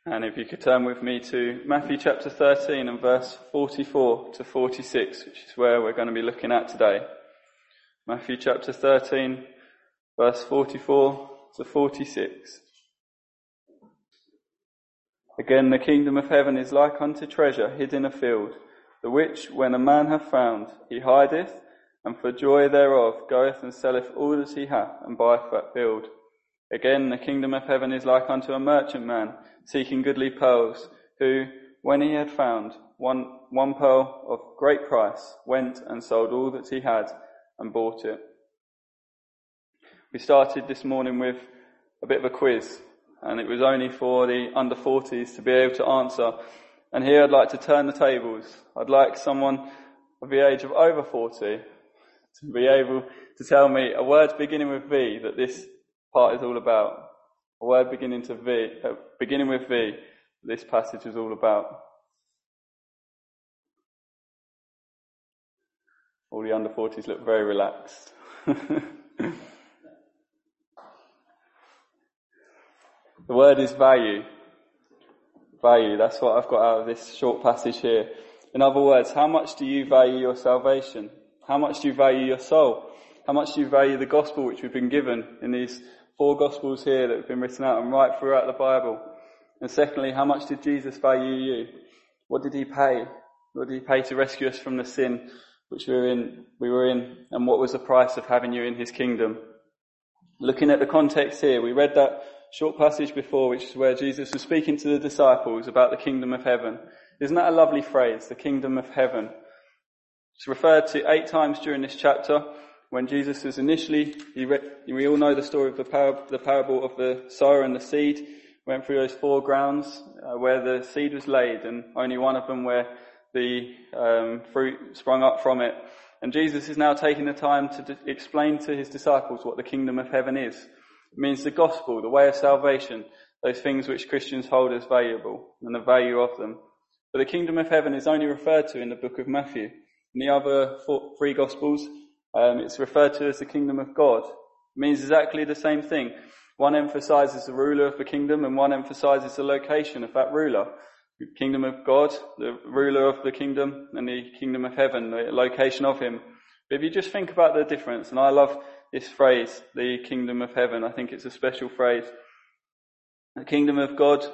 And if you could turn with me to Matthew chapter 13 and verse 44 to 46, which is where we're going to be looking at today. Matthew chapter 13, verse 44 to 46. Again, the kingdom of heaven is like unto treasure hid in a field, the which, when a man hath found, he hideth, and for joy thereof goeth and selleth all that he hath, and buyeth that field. Again, the kingdom of heaven is like unto a merchant man, seeking goodly pearls, who, when he had found one pearl of great price, went and sold all that he had, and bought it. We started this morning with a bit of a quiz, and it was only for the under 40s to be able to answer. And here I'd like to turn the tables. I'd like someone of the age of over 40 to be able to tell me a word beginning with V that this part is all about. A word beginning with V, this passage is all about. All the under 40s look very relaxed. The word is value. Value, that's what I've got out of this short passage here. In other words, how much do you value your salvation? How much do you value your soul? How much do you value the gospel which we've been given in these 4 gospels here that have been written out and right throughout the Bible? And secondly, how much did Jesus value you? What did he pay? What did he pay to rescue us from the sin which we were in, and what was the price of having you in his kingdom? Looking at the context here, we read that short passage before, which is where Jesus was speaking to the disciples about the kingdom of heaven. Isn't that a lovely phrase, the kingdom of heaven? It's referred to 8 times during this chapter. When Jesus was initially, we all know the story of the parable of the sower and the seed. Went through those 4 grounds where the seed was laid, and only one of them where the fruit sprung up from it. And Jesus is now taking the time to explain to his disciples what the kingdom of heaven is. It means the gospel, the way of salvation, those things which Christians hold as valuable, and the value of them. But the kingdom of heaven is only referred to in the book of Matthew. In the other 3 gospels, it's referred to as the kingdom of God. It means exactly the same thing. One emphasizes the ruler of the kingdom, and one emphasizes the location of that ruler. The kingdom of God, the ruler of the kingdom, and the kingdom of heaven, the location of him. But if you just think about the difference, and I love this phrase, the kingdom of heaven, I think it's a special phrase. The kingdom of God,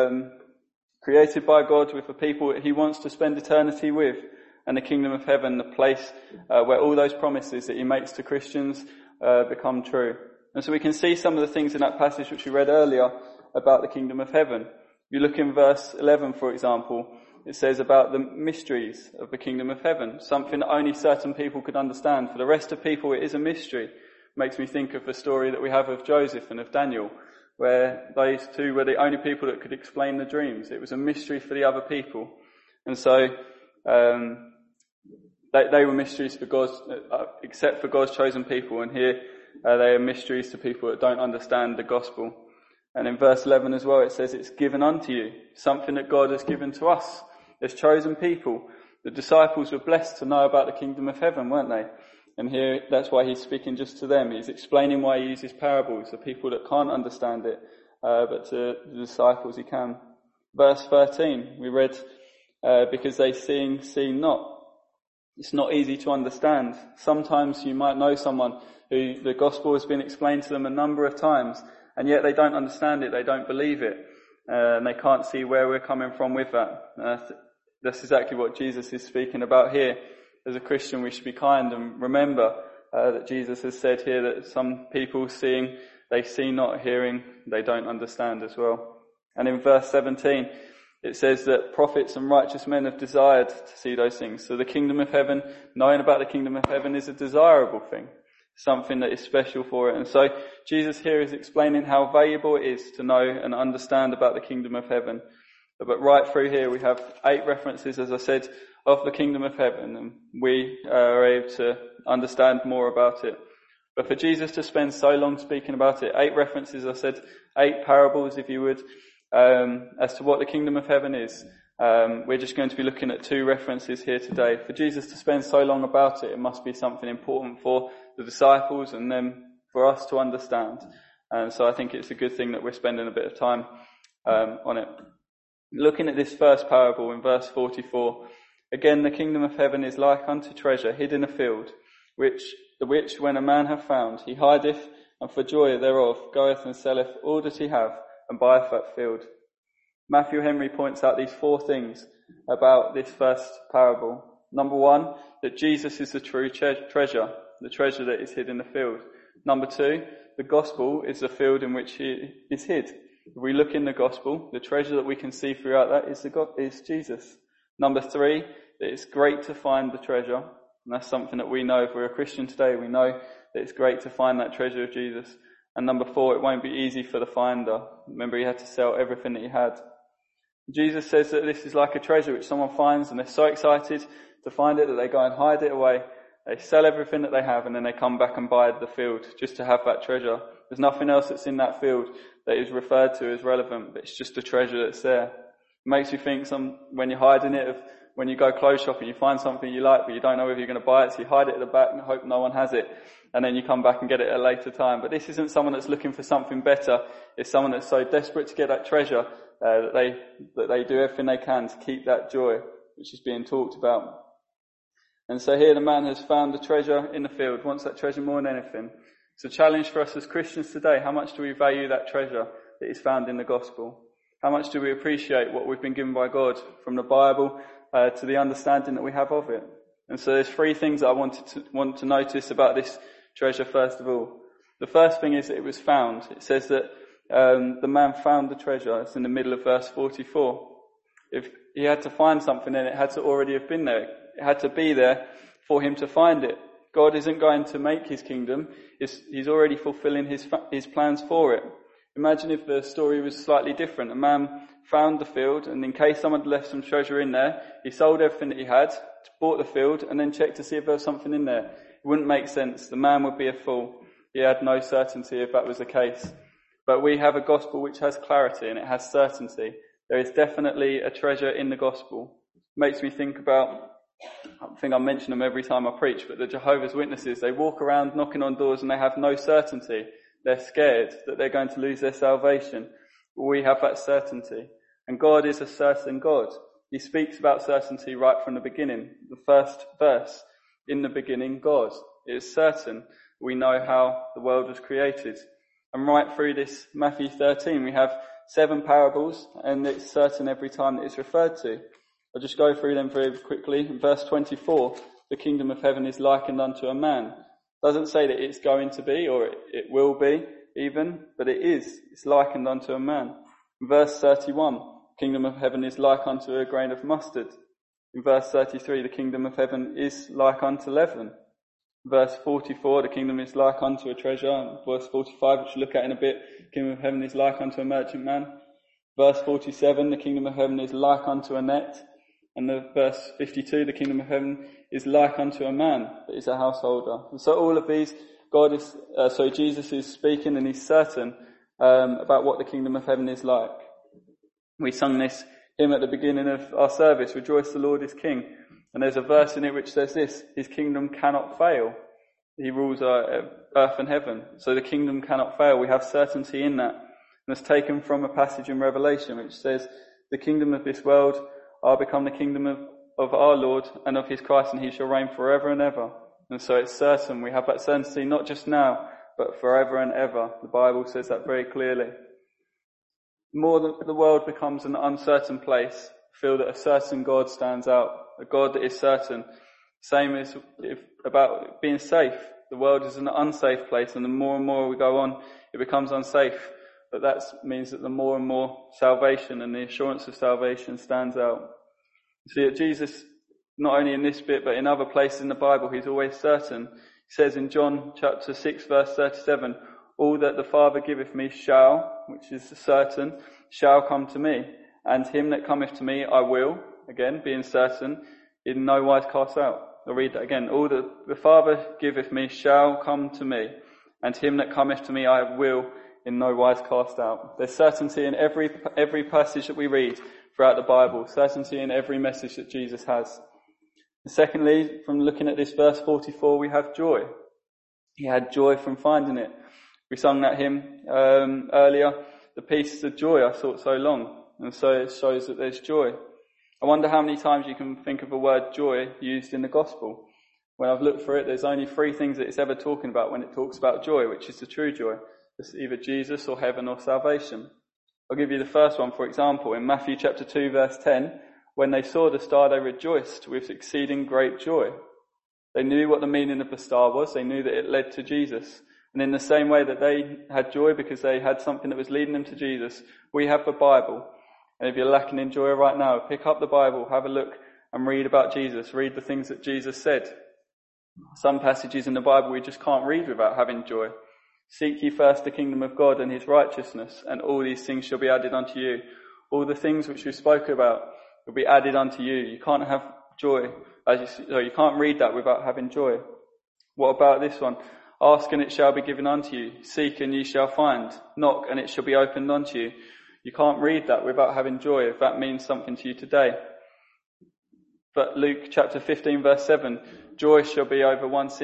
created by God with the people that he wants to spend eternity with. And the kingdom of heaven, the place where all those promises that he makes to Christians become true. And so we can see some of the things in that passage which we read earlier about the kingdom of heaven. If you look in verse 11, for example, it says about the mysteries of the kingdom of heaven, something that only certain people could understand. For the rest of people, it is a mystery. It makes me think of the story that we have of Joseph and of Daniel, where those 2 were the only people that could explain the dreams. It was a mystery for the other people. And so they were mysteries for God, except for God's chosen people. And here they are mysteries to people that don't understand the gospel. And in verse 11 as well, it says it's given unto you, something that God has given to us as chosen people. The disciples were blessed to know about the kingdom of heaven, weren't they? And here, that's why he's speaking just to them. He's explaining why he uses parables, the people that can't understand it, but to the disciples he can. Verse 13, we read, because they see not. It's not easy to understand. Sometimes you might know someone who the gospel has been explained to them a number of times, and yet they don't understand it, they don't believe it, and they can't see where we're coming from with that. That's exactly what Jesus is speaking about here. As a Christian, we should be kind and remember that Jesus has said here that some people seeing, they see not, hearing, they don't understand as well. And in verse 17, it says that prophets and righteous men have desired to see those things. So the kingdom of heaven, knowing about the kingdom of heaven, is a desirable thing, something that is special for it. And so Jesus here is explaining how valuable it is to know and understand about the kingdom of heaven. But right through here we have 8 references, as I said, of the kingdom of heaven, and we are able to understand more about it. But for Jesus to spend so long speaking about it, 8 references, I said 8 parables, if you would, as to what the kingdom of heaven is. We're just going to be looking at 2 references here today. For Jesus to spend so long about it, it must be something important for the disciples and then for us to understand. And so I think it's a good thing that we're spending a bit of time on it. Looking at this first parable in verse 44, again the kingdom of heaven is like unto treasure hid in a field, which when a man hath found, he hideth, and for joy thereof goeth and selleth all that he hath, and buyeth that field. Matthew Henry points out these four things about this first parable. Number one, that Jesus is the true treasure, the treasure that is hid in the field. Number two, the gospel is the field in which he is hid. If we look in the gospel, the treasure that we can see throughout that is Jesus. Number three, that it's great to find the treasure. And that's something that we know. If we're a Christian today, we know that it's great to find that treasure of Jesus. And number four, it won't be easy for the finder. Remember, he had to sell everything that he had. Jesus says that this is like a treasure which someone finds, and they're so excited to find it that they go and hide it away. They sell everything that they have, and then they come back and buy the field just to have that treasure. There's nothing else that's in that field that is referred to as relevant, but it's just a treasure that's there. It makes you think when you're hiding it, when you go clothes shopping, you find something you like, but you don't know whether you're going to buy it, so you hide it at the back and hope no one has it, and then you come back and get it at a later time. But this isn't someone that's looking for something better. It's someone that's so desperate to get that treasure that they do everything they can to keep that joy, which is being talked about. And so here the man has found the treasure in the field, wants that treasure more than anything. It's a challenge for us as Christians today. How much do we value that treasure that is found in the gospel? How much do we appreciate what we've been given by God from the Bible to the understanding that we have of it? And so there's three things that I want to notice about this treasure first of all. The first thing is that it was found. It says that the man found the treasure. It's in the middle of verse 44. If he had to find something, then it had to already have been there. It had to be there for him to find it. God isn't going to make his kingdom. He's already fulfilling his plans for it. Imagine if the story was slightly different. A man found the field, and in case someone had left some treasure in there, he sold everything that he had, bought the field, and then checked to see if there was something in there. It wouldn't make sense. The man would be a fool. He had no certainty if that was the case. But we have a gospel which has clarity and it has certainty. There is definitely a treasure in the gospel. It makes me think about, I think I mention them every time I preach, but the Jehovah's Witnesses, they walk around knocking on doors and they have no certainty. They're scared that they're going to lose their salvation. But we have that certainty. And God is a certain God. He speaks about certainty right from the beginning. The first verse, in the beginning, God. It is certain. We know how the world was created. And right through this Matthew 13, we have 7 parables, and it's certain every time that it's referred to. I'll just go through them very quickly. In verse 24, the kingdom of heaven is likened unto a man. It doesn't say that it's going to be, or it will be even, but it is. It's likened unto a man. In verse 31, the kingdom of heaven is like unto a grain of mustard. In verse 33, the kingdom of heaven is like unto leaven. Verse 44, the kingdom is like unto a treasure. Verse 45, which we'll look at in a bit, the kingdom of heaven is like unto a merchant man. Verse 47, the kingdom of heaven is like unto a net. And verse 52, the kingdom of heaven is like unto a man that is a householder. And so all of these, Jesus is speaking and he's certain about what the kingdom of heaven is like. We sung this hymn at the beginning of our service, Rejoice the Lord is King. And there's a verse in it which says this, his kingdom cannot fail. He rules earth and heaven. So the kingdom cannot fail. We have certainty in that. And it's taken from a passage in Revelation which says, the kingdom of this world are become the kingdom of our Lord and of his Christ, and he shall reign forever and ever. And so it's certain. We have that certainty not just now, but forever and ever. The Bible says that very clearly. The more the world becomes an uncertain place, feel that a certain God stands out, a God that is certain. Same as about being safe. The world is an unsafe place, and the more and more we go on, it becomes unsafe. But that means that the more and more salvation and the assurance of salvation stands out. You see that Jesus, not only in this bit, but in other places in the Bible, he's always certain. He says in John chapter 6, verse 37, all that the Father giveth me shall, which is certain, shall come to me. And him that cometh to me I will, again, being certain, in no wise cast out. I'll read that again. All that the Father giveth me shall come to me, and him that cometh to me I will in no wise cast out. There's certainty in every passage that we read throughout the Bible, certainty in every message that Jesus has. And secondly, from looking at this verse 44, we have joy. He had joy from finding it. We sung that hymn earlier, the peace of joy I sought so long. And so it shows that there's joy. I wonder how many times you can think of the word joy used in the gospel. When I've looked for it, there's only 3 things that it's ever talking about when it talks about joy, which is the true joy. It's either Jesus or heaven or salvation. I'll give you the first one, for example. In Matthew chapter 2, verse 10, when they saw the star, they rejoiced with exceeding great joy. They knew what the meaning of the star was. They knew that it led to Jesus. And in the same way that they had joy because they had something that was leading them to Jesus, we have the Bible. And if you're lacking in joy right now, pick up the Bible, have a look and read about Jesus. Read the things that Jesus said. Some passages in the Bible we just can't read without having joy. Seek ye first the kingdom of God and his righteousness, and all these things shall be added unto you. All the things which we spoke about will be added unto you. You can't have joy, you can't read that without having joy. What about this one? Ask and it shall be given unto you. Seek and ye shall find. Knock and it shall be opened unto you. You can't read that without having joy, if that means something to you today. But Luke chapter 15 verse 7, joy shall be in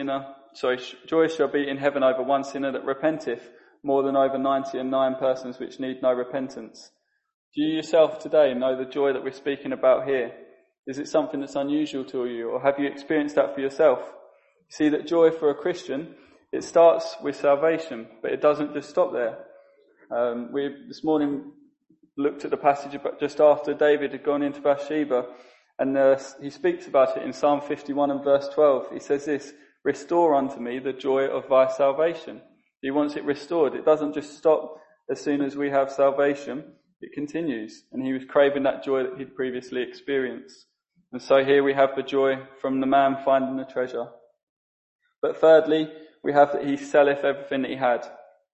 heaven over one sinner that repenteth, more than over 99 persons which need no repentance. Do you yourself today know the joy that we're speaking about here? Is it something that's unusual to you, or have you experienced that for yourself? You see that joy for a Christian, it starts with salvation, but it doesn't just stop there. We this morning looked at the passage just after David had gone into Bathsheba, and he speaks about it in Psalm 51 and verse 12. He says this, restore unto me the joy of thy salvation. He wants it restored. It doesn't just stop as soon as we have salvation. It continues. And he was craving that joy that he'd previously experienced. And so here we have the joy from the man finding the treasure. But thirdly, we have that he selleth everything that he had.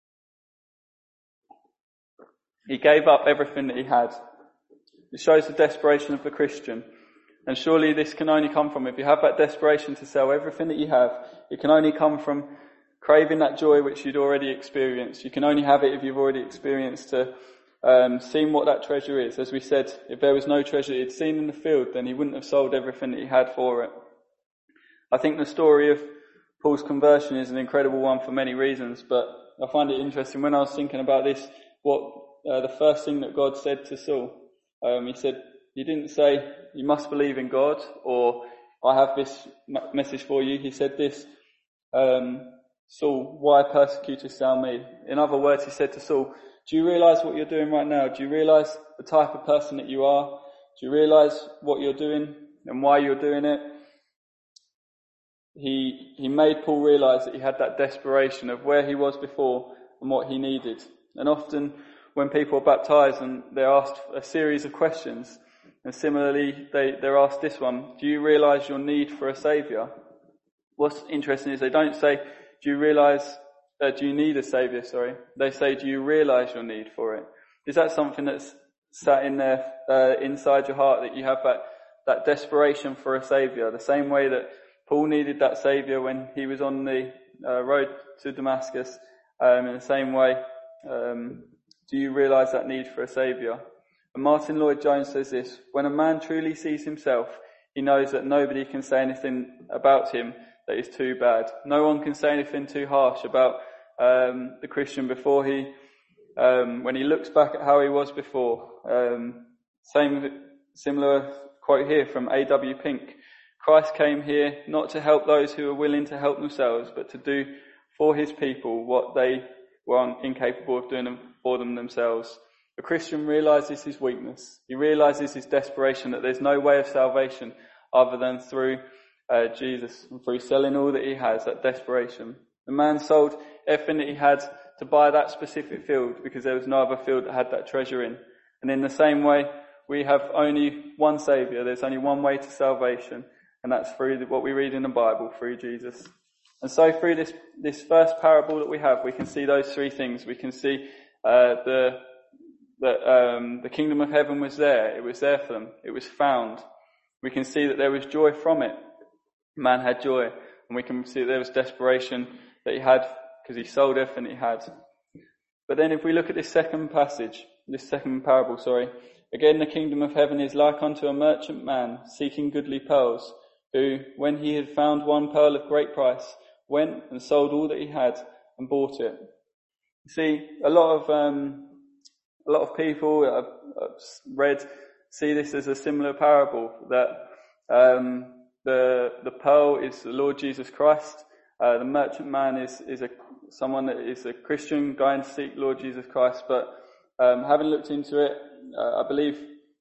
He gave up everything that he had. It shows the desperation of the Christian. And surely this can only come from, if you have that desperation to sell everything that you have, it can only come from craving that joy which you'd already experienced. You can only have it if you've already experienced seen what that treasure is. As we said, if there was no treasure he'd seen in the field, then he wouldn't have sold everything that he had for it. I think the story of Paul's conversion is an incredible one for many reasons, but I find it interesting when I was thinking about this, what the first thing that God said to Saul. He didn't say, you must believe in God, or I have this message for you. He said this, Saul, why persecutest thou me? In other words, he said to Saul, do you realise what you're doing right now? Do you realise the type of person that you are? Do you realise what you're doing and why you're doing it? He made Paul realise that he had that desperation of where he was before and what he needed. And often when people are baptised and they're asked a series of questions, and similarly they're asked this one, do you realise your need for a saviour? What's interesting is they don't say, do you need a saviour, They say, do you realise your need for it? Is that something that's sat in there, inside your heart, that you have that desperation for a saviour? The same way that Paul needed that saviour when he was on the road to Damascus, in the same way, do you realise that need for a saviour? And Martin Lloyd-Jones says this, when a man truly sees himself, he knows that nobody can say anything about him that is too bad. No one can say anything too harsh about the Christian before when he looks back at how he was before. Similar quote here from A.W. Pink. Christ came here not to help those who are willing to help themselves, but to do for his people what they were incapable of doing for them themselves. The Christian realises his weakness. He realises his desperation, that there's no way of salvation other than through Jesus, and through selling all that he has, that desperation. The man sold everything that he had to buy that specific field because there was no other field that had that treasure in. And in the same way, we have only one Saviour. There's only one way to salvation, and that's through what we read in the Bible, through Jesus. And so through this first parable that we have, we can see those 3 things. We can see the kingdom of heaven was there. It was there for them. It was found. We can see that there was joy from it. Man had joy. And we can see that there was desperation that he had because he sold everything he had. But then if we look at this second parable, again the kingdom of heaven is like unto a merchant man seeking goodly pearls, who, when he had found one pearl of great price, went and sold all that he had and bought it. You see, a lot a lot of people that I've read see this as a similar parable, that the pearl is the Lord Jesus Christ. The merchant man is someone that is a Christian going to seek Lord Jesus Christ. But having looked into it, I believe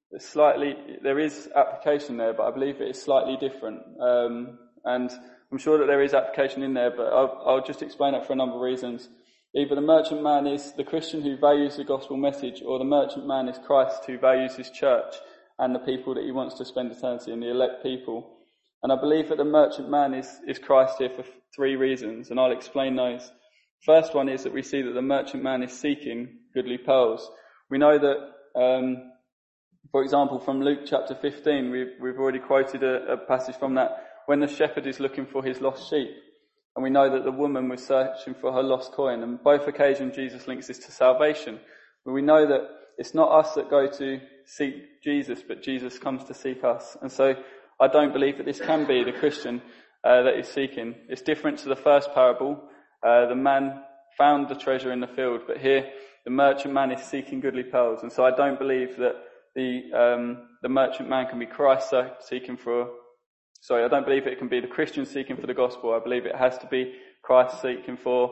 there is application there, but I believe it is slightly different. And I'm sure that there is application in there, but I'll just explain it for a number of reasons. Either the merchant man is the Christian who values the gospel message, or the merchant man is Christ who values his church and the people that he wants to spend eternity in, the elect people. And I believe that the merchant man is Christ here for 3 reasons, and I'll explain those. First one is that we see that the merchant man is seeking goodly pearls. We know that, for example, from Luke chapter 15, we've already quoted a passage from that, when the shepherd is looking for his lost sheep. And we know that the woman was searching for her lost coin. And both occasions Jesus links this to salvation. But we know that it's not us that go to seek Jesus, but Jesus comes to seek us. And so I don't believe that this can be the Christian that is seeking. It's different to the first parable. The man found the treasure in the field, but here the merchant man is seeking goodly pearls. And so I don't believe that the merchant man can be Christ seeking for... I don't believe it can be the Christian seeking for the gospel. I believe it has to be Christ seeking for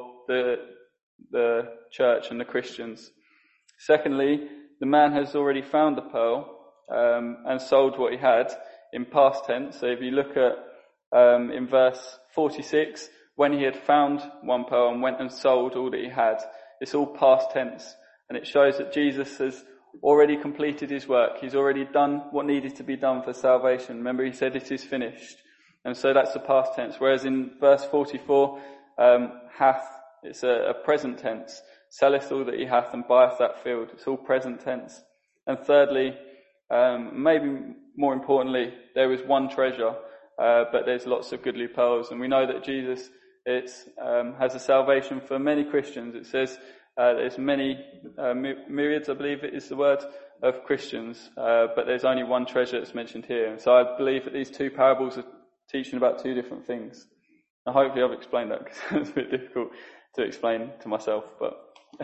the church and the Christians. Secondly, the man has already found the pearl and sold what he had in past tense. So if you look at in verse 46, when he had found one pearl and went and sold all that he had, it's all past tense. And it shows that Jesus has already completed his work. He's already done what needed to be done for salvation. Remember, he said it is finished. And so that's the past tense. Whereas in verse 44, hath, it's a present tense. Selleth all that he hath and buyeth that field. It's all present tense. And thirdly, maybe more importantly, there is one treasure, but there's lots of goodly pearls. And we know that Jesus has a salvation for many Christians. It says there's many myriads, I believe it is the word, of Christians, but there's only one treasure that's mentioned here. And so I believe that these 2 parables are teaching about 2 different things. Now hopefully I've explained that, because it's a bit difficult to explain to myself. But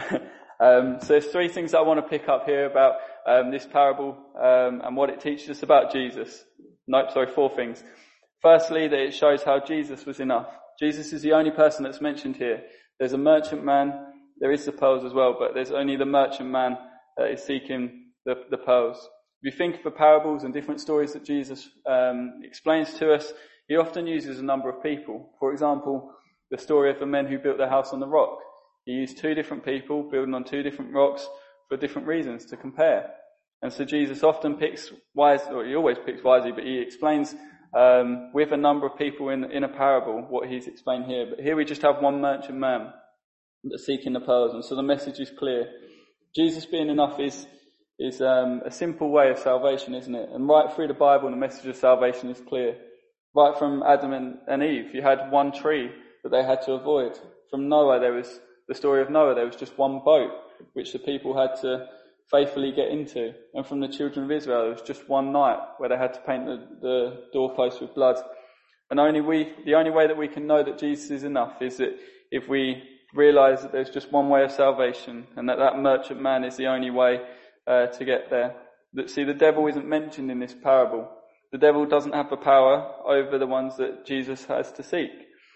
so there's 3 things I want to pick up here about this parable and what it teaches us about Jesus. 4 things. Firstly, that it shows how Jesus was enough. Jesus is the only person that's mentioned here. There's a merchant man. There is the pearls as well, but there's only the merchant man that is seeking the pearls. If you think of the parables and different stories that Jesus explains to us, he often uses a number of people. For example, the story of the men who built their house on the rock. He used 2 different people building on 2 different rocks for different reasons to compare. And so Jesus often picks wisely, or he always picks wisely, but he explains with a number of people in a parable what he's explained here. But here we just have one merchant man that's seeking the pearls, and so the message is clear. Jesus being enough is a simple way of salvation, isn't it? And right through the Bible, the message of salvation is clear. Right from Adam and Eve, you had one tree that they had to avoid. From Noah, there was the story of Noah. There was just one boat which the people had to faithfully get into. And from the children of Israel, there was just one night where they had to paint the doorposts with blood. And the only way that we can know that Jesus is enough is that if we realise that there's just one way of salvation, and that merchant man is the only way to get there. See, the devil isn't mentioned in this parable. The devil doesn't have the power over the ones that Jesus has to seek.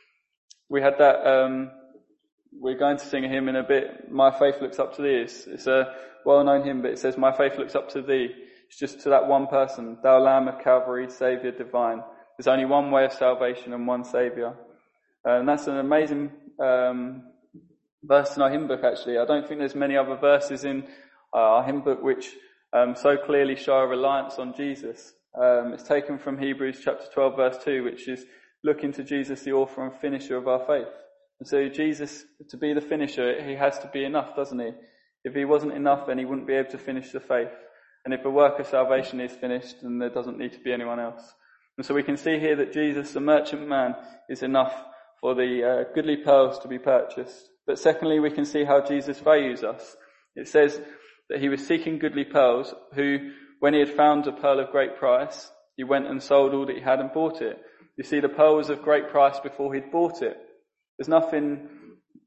We had that, we're going to sing a hymn in a bit, My Faith Looks Up to Thee. It's a well-known hymn, but it says, My faith looks up to Thee. It's just to that one person, Thou Lamb of Calvary, Saviour divine. There's only one way of salvation and one Saviour. And that's an amazing verse in our hymn book, actually. I don't think there's many other verses in our hymn book which so clearly show a reliance on Jesus. It's taken from Hebrews chapter 12 verse 2, which is looking to Jesus, the author and finisher of our faith. And so Jesus, to be the finisher, he has to be enough, doesn't he? If he wasn't enough, then he wouldn't be able to finish the faith. And if the work of salvation is finished, then there doesn't need to be anyone else. And so we can see here that Jesus, the merchant man, is enough for the goodly pearls to be purchased. But secondly, we can see how Jesus values us. It says that he was seeking goodly pearls, who, when he had found a pearl of great price, he went and sold all that he had and bought it. You see, the pearl was of great price before he'd bought it. There's nothing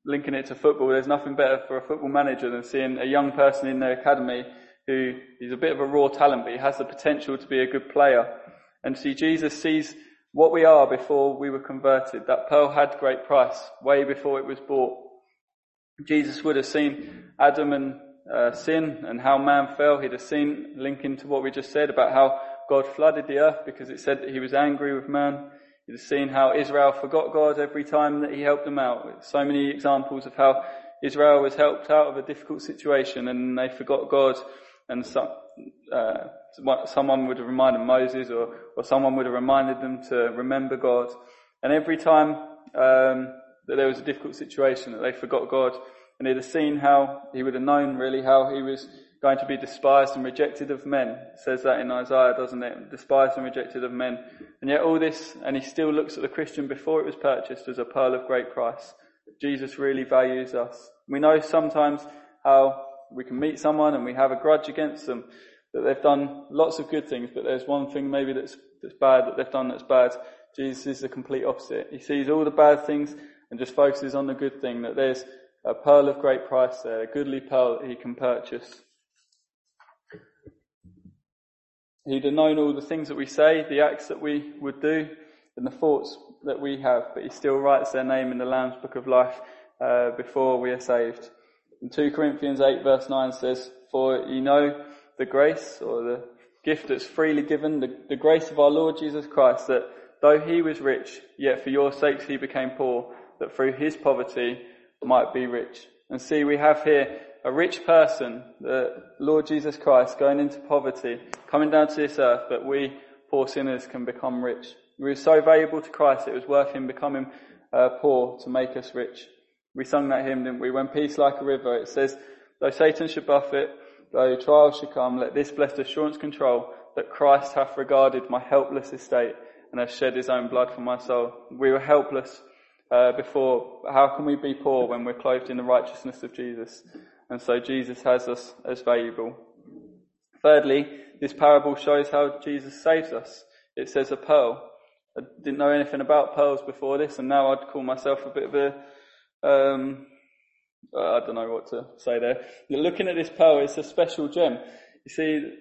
linking it to football, there's nothing better for a football manager than seeing a young person in their academy who is a bit of a raw talent, but he has the potential to be a good player. And see, Jesus sees what we are before we were converted. That pearl had great price, way before it was bought. Jesus would have seen Adam and sin and how man fell. He'd have seen, linking to what we just said about how God flooded the earth because it said that he was angry with man. He'd have seen how Israel forgot God every time that he helped them out. So many examples of how Israel was helped out of a difficult situation and they forgot God, and someone would have reminded Moses or someone would have reminded them to remember God. And every time that there was a difficult situation that they forgot God, and he'd have seen how, he would have known really how he was going to be despised and rejected of men. It says that in Isaiah, doesn't it? Despised and rejected of men. And yet all this, and he still looks at the Christian before it was purchased as a pearl of great price. Jesus really values us. We know sometimes how we can meet someone and we have a grudge against them, that they've done lots of good things, but there's one thing maybe that's bad that they've done that's bad. Jesus is the complete opposite. He sees all the bad things and just focuses on the good thing, that there's a pearl of great price there, a goodly pearl that he can purchase. He'd have known all the things that we say, the acts that we would do, and the thoughts that we have, but he still writes their name in the Lamb's Book of Life before we are saved. In 2 Corinthians 8 verse 9 says, "For you know the grace," or the gift that's freely given, the grace of our Lord Jesus Christ, that though he was rich, yet for your sakes he became poor, that through his poverty might be rich. And see, we have here a rich person, the Lord Jesus Christ, going into poverty, coming down to this earth, that we poor sinners can become rich. We were so valuable to Christ, it was worth him becoming poor to make us rich. We sung that hymn, didn't we? When peace like a river, it says, though Satan should buffet, though trials should come, let this blessed assurance control, that Christ hath regarded my helpless estate and hath shed his own blood for my soul. We were helpless before. How can we be poor when we're clothed in the righteousness of Jesus? And so Jesus has us as valuable. Thirdly, this parable shows how Jesus saves us. It says a pearl. I didn't know anything about pearls before this, and now I'd call myself a bit of a I don't know what to say there. You're looking at this pearl, it's a special gem. You see,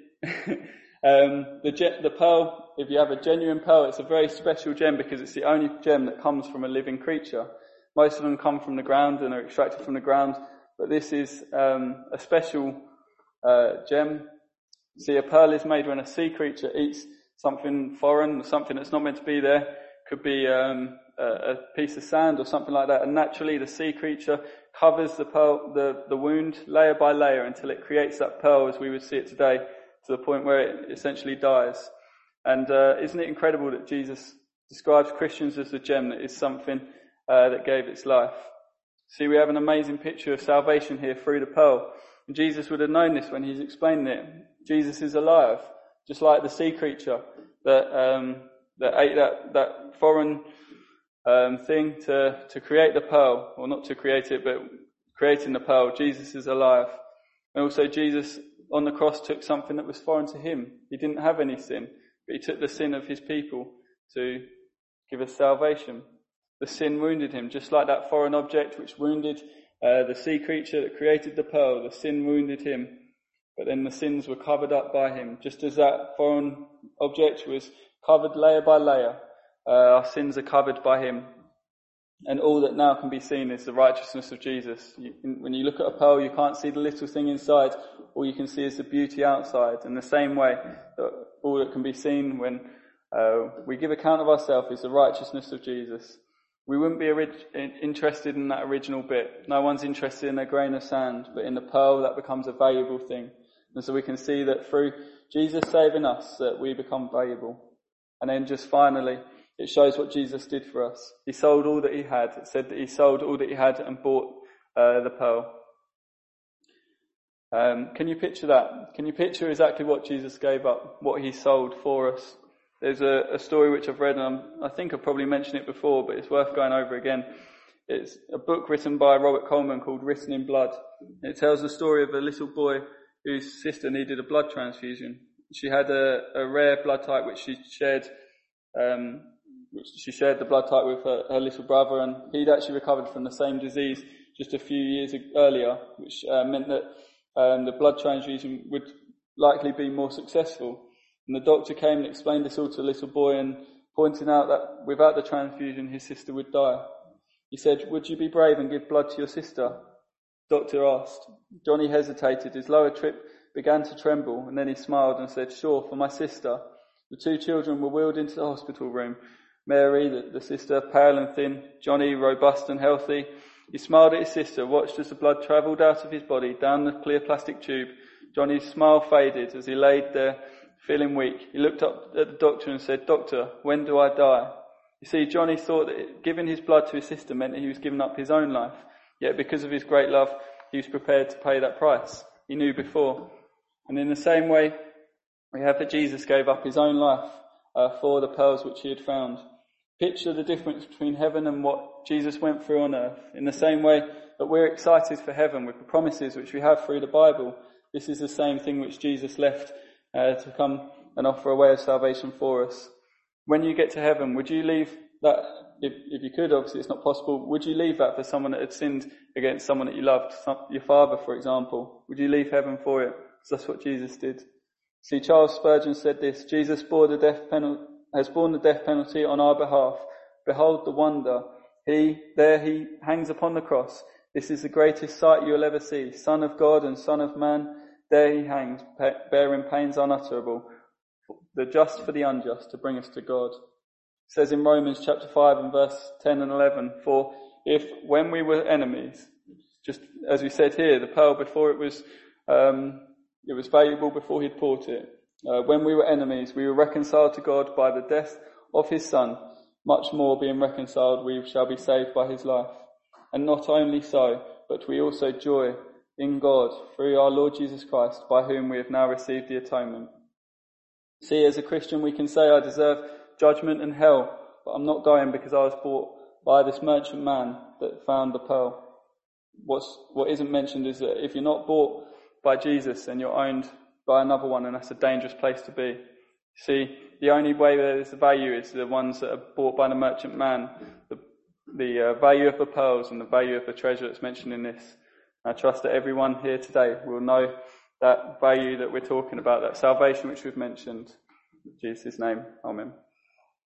the pearl, if you have a genuine pearl, it's a very special gem because it's the only gem that comes from a living creature. Most of them come from the ground and are extracted from the ground, but this is a special gem. See, a pearl is made when a sea creature eats something foreign, something that's not meant to be there. Could be a piece of sand or something like that, and naturally the sea creature covers the pearl, the wound layer by layer until it creates that pearl as we would see it today, to the point where it essentially dies. And isn't it incredible that Jesus describes Christians as the gem that is something that gave its life? See, we have an amazing picture of salvation here through the pearl. And Jesus would have known this when he's explaining it. Jesus is alive, just like the sea creature that ate that foreign thing to create the pearl, or not to create it, but creating the pearl. Jesus is alive. And also Jesus on the cross took something that was foreign to him. He didn't have any sin, but he took the sin of his people to give us salvation. The sin wounded him, just like that foreign object which wounded the sea creature that created the pearl. The sin wounded him, but then the sins were covered up by him. Just as that foreign object was covered layer by layer, our sins are covered by him. And all that now can be seen is the righteousness of Jesus. When you look at a pearl, you can't see the little thing inside. All you can see is the beauty outside. In the same way, all that can be seen when we give account of ourselves is the righteousness of Jesus. We wouldn't be interested in that original bit. No one's interested in a grain of sand, but in the pearl that becomes a valuable thing. And so we can see that through Jesus saving us, that we become valuable. And then just finally, it shows what Jesus did for us. He sold all that he had. It said that he sold all that he had and bought the pearl. Can you picture that? Can you picture exactly what Jesus gave up, what he sold for us? There's a story which I've read, and I think I've probably mentioned it before, but it's worth going over again. It's a book written by Robert Coleman called Written in Blood. It tells the story of a little boy whose sister needed a blood transfusion. She had a rare blood type which she shared the blood type with her little brother, and he'd actually recovered from the same disease just a few years earlier, which meant that the blood transfusion would likely be more successful. And the doctor came and explained this all to the little boy, and pointing out that without the transfusion his sister would die. He said, "Would you be brave and give blood to your sister?" The doctor asked. Johnny hesitated. His lower trip began to tremble, and then he smiled and said, "Sure, for my sister." The two children were wheeled into the hospital room. Mary, the sister, pale and thin, Johnny, robust and healthy. He smiled at his sister, watched as the blood travelled out of his body down the clear plastic tube. Johnny's smile faded as he laid there feeling weak. He looked up at the doctor and said, "Doctor, when do I die?" You see, Johnny thought that giving his blood to his sister meant that he was giving up his own life. Yet because of his great love, he was prepared to pay that price. He knew before. And in the same way, we have that Jesus gave up his own life for the pearls which he had found. Picture the difference between heaven and what Jesus went through on earth. In the same way that we're excited for heaven with the promises which we have through the Bible, this is the same thing which Jesus left to come and offer a way of salvation for us. When you get to heaven, would you leave that, if you could, obviously it's not possible, would you leave that for someone that had sinned against someone that you loved, your father, for example? Would you leave heaven for it? Because that's what Jesus did. See, Charles Spurgeon said this: Jesus has borne the death penalty on our behalf. Behold the wonder. He hangs upon the cross. This is the greatest sight you'll ever see. Son of God and Son of Man, there he hangs, bearing pains unutterable, the just for the unjust, to bring us to God. It says in Romans chapter 5 and verse 10 and 11, "For if when we were enemies," just as we said here, the pearl before it was valuable before he'd bought it. When we were enemies, we were reconciled to God by the death of his Son. Much more, being reconciled, we shall be saved by his life. And not only so, but we also joy in God through our Lord Jesus Christ, by whom we have now received the atonement. See, as a Christian, we can say, "I deserve judgment and hell, but I'm not going because I was bought by this merchant man that found the pearl." What isn't mentioned is that if you're not bought by Jesus, then you're owned by another one, and that's a dangerous place to be. See, the only way there's the value is the ones that are bought by the merchant man, the value of the pearls and the value of the treasure that's mentioned in this. I trust that everyone here today will know that value that we're talking about, that salvation which we've mentioned. In Jesus' name, amen.